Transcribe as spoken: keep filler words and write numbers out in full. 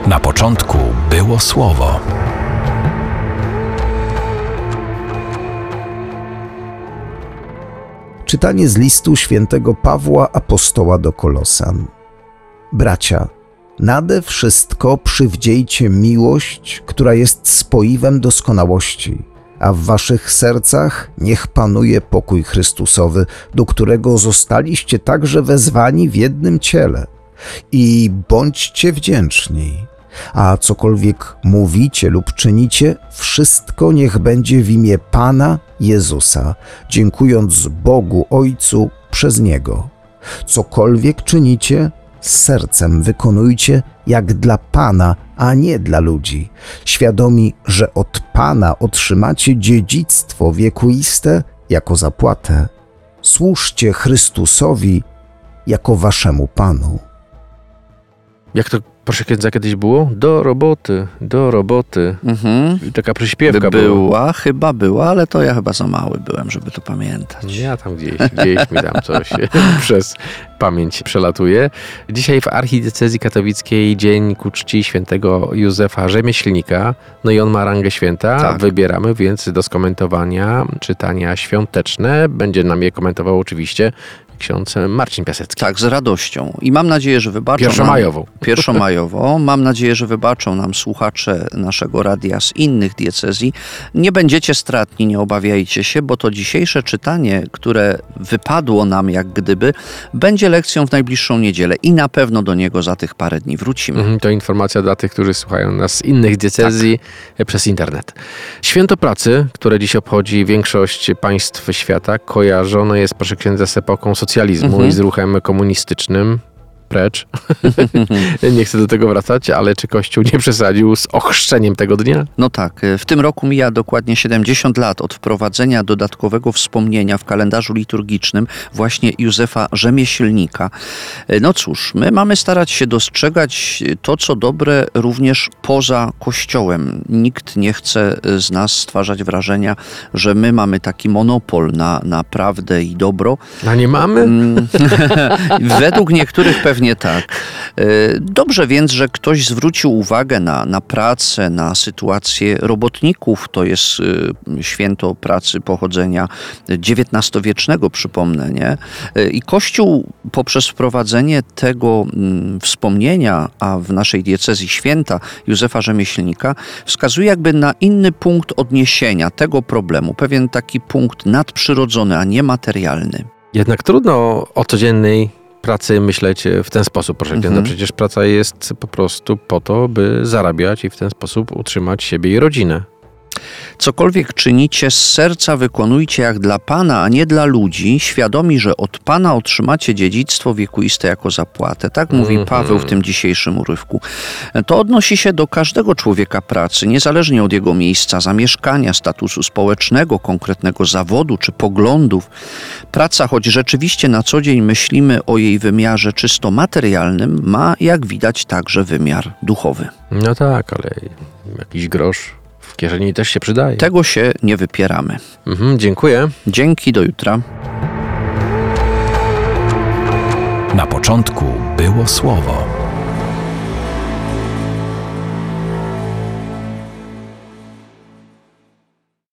Na początku było Słowo. Czytanie z listu świętego Pawła apostoła do Kolosan. Bracia, nade wszystko przywdziejcie miłość, która jest spoiwem doskonałości, a w waszych sercach niech panuje pokój Chrystusowy, do którego zostaliście także wezwani w jednym ciele. I bądźcie wdzięczni. A cokolwiek mówicie lub czynicie, wszystko niech będzie w imię Pana Jezusa, dziękując Bogu Ojcu przez Niego. Cokolwiek czynicie, z sercem wykonujcie jak dla Pana, a nie dla ludzi, świadomi, że od Pana otrzymacie dziedzictwo wiekuiste jako zapłatę. Służcie Chrystusowi jako waszemu Panu. Jak to, proszę księdza, kiedyś było? Do roboty, do roboty. Mhm. I taka przyśpiewka By była, była. chyba była, ale to ja chyba za mały byłem, żeby to pamiętać. Ja tam gdzieś, gdzieś mi tam coś przez pamięć przelatuje. Dzisiaj w archidiecezji katowickiej dzień ku czci świętego Józefa Rzemieślnika. No i on ma rangę święta. Tak. Wybieramy więc do skomentowania czytania świąteczne. Będzie nam je komentował oczywiście ksiądz Marcin Piasecki. Tak, z radością. I mam nadzieję, że wybaczą Pierwszomajową. nam... Pierwszomajową. Mam nadzieję, że wybaczą nam słuchacze naszego radia z innych diecezji. Nie będziecie stratni, nie obawiajcie się, bo to dzisiejsze czytanie, które wypadło nam jak gdyby, będzie lekcją w najbliższą niedzielę i na pewno do niego za tych parę dni wrócimy. Mhm, to informacja dla tych, którzy słuchają nas z innych diecezji tak. przez internet. Święto pracy, które dziś obchodzi większość państw świata, kojarzone jest, proszę księdza, z epoką socjalizmu mhm. i z ruchem komunistycznym. Precz. Nie chcę do tego wracać, ale czy Kościół nie przesadził z ochrzczeniem tego dnia? No tak. W tym roku mija dokładnie siedemdziesiąt lat od wprowadzenia dodatkowego wspomnienia w kalendarzu liturgicznym właśnie Józefa Rzemieślnika. No cóż, my mamy starać się dostrzegać to, co dobre również poza Kościołem. Nikt nie chce z nas stwarzać wrażenia, że my mamy taki monopol na, na prawdę i dobro. A nie mamy? Według niektórych pewnie nie tak. Dobrze więc, że ktoś zwrócił uwagę na, na pracę, na sytuację robotników. To jest święto pracy pochodzenia dziewiętnastowiecznego, przypomnę, nie? I Kościół poprzez wprowadzenie tego wspomnienia, a w naszej diecezji święta Józefa Rzemieślnika, wskazuje jakby na inny punkt odniesienia tego problemu. Pewien taki punkt nadprzyrodzony, a nie materialny. Jednak trudno o codziennej pracy myśleć w ten sposób, proszę księdza. Mhm. Przecież praca jest po prostu po to, by zarabiać i w ten sposób utrzymać siebie i rodzinę. Cokolwiek czynicie, z serca wykonujcie jak dla Pana, a nie dla ludzi, świadomi, że od Pana otrzymacie dziedzictwo wiekuiste jako zapłatę. Tak mówi mm-hmm. Paweł w tym dzisiejszym urywku. To odnosi się do każdego człowieka pracy, niezależnie od jego miejsca zamieszkania, statusu społecznego, konkretnego zawodu czy poglądów. Praca, choć rzeczywiście na co dzień myślimy o jej wymiarze czysto materialnym, ma, jak widać, także wymiar duchowy. No tak, ale jakiś grosz w kieszeni też się przydaje. Tego się nie wypieramy. Mhm, dziękuję. Dzięki, do jutra. Na początku było Słowo.